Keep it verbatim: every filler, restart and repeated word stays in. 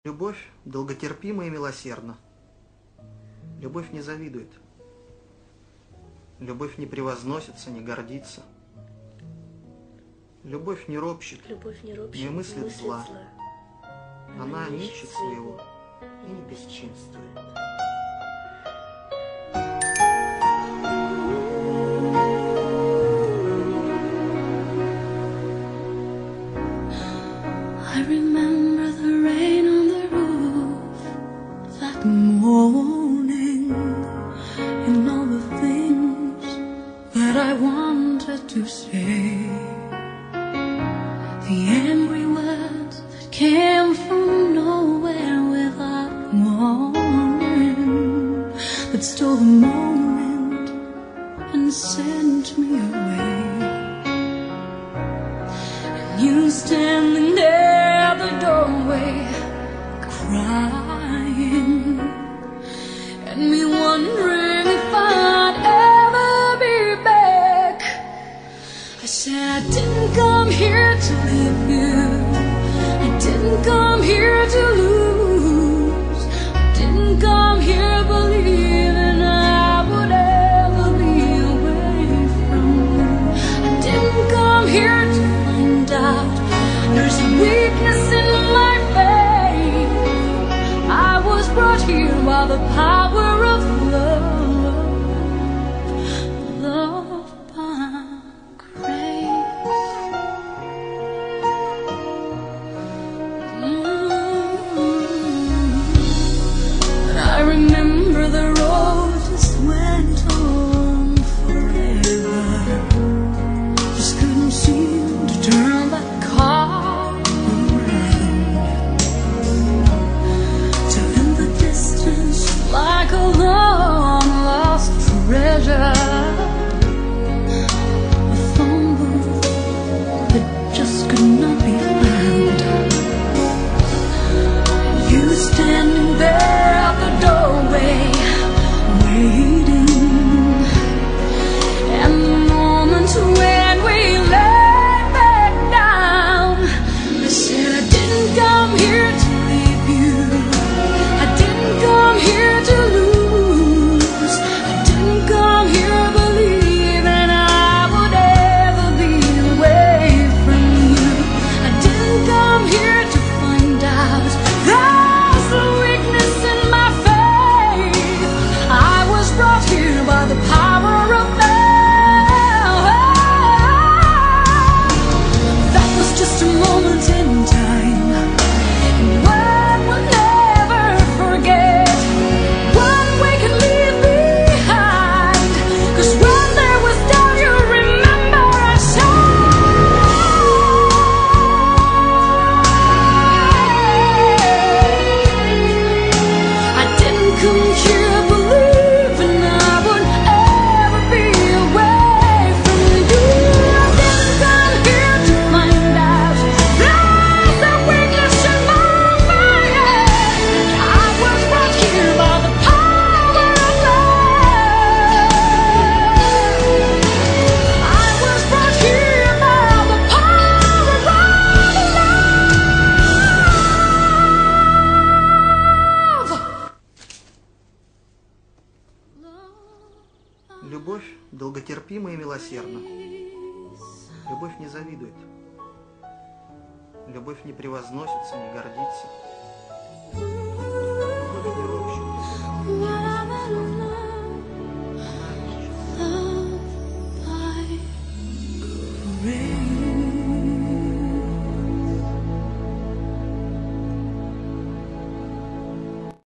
Любовь долготерпима и милосердна. Любовь не завидует. Любовь не превозносится, не гордится. Любовь не ропщет, Любовь не, ропщет, не мыслит, мыслит зла. зла. Она не ищет своего и не бесчинствует. I remember the rain on the roof that morning, and all the things that I wanted to say, the angry words that came from nowhere without warning, that stole the moment and sent me away. And you standing there at the doorway, crying, and me wondering if I'd ever be back. I said I didn't come here to leave you, I didn't come here to lose, I didn't come here believing I would ever be away from you. I didn't come here to find out there's a weakness in my faith. I was brought here by the power of love, love by grace. Mm. But I remember the road just went on forever, just couldn't seem to turn that car around, till in the distance, like a long lost treasure, a phone booth that just could not be found. You standing there at the doorway, waiting, and the moment when we lay back down, I said I didn't come here to leave you, I didn't come here to lose, I didn't come here believing I would ever be away from you. I didn't come here to find out there's a weakness in my faith. I was brought here by the power of love. That was just a moment in time, and one will never forget, one we can leave behind. 'Cause when there was doubt, you remember I said I didn't come here believing I would ever be away from you. I didn't come here to find out there's a weakness in my faith. I was brought here by the power of love. I was brought here by the power of love. Любовь долготерпима и милосердна. Любовь не завидует. Любовь не превозносится, не гордится. Любовь не ропщет, не мыслит зла. Она ищет. Love by grace.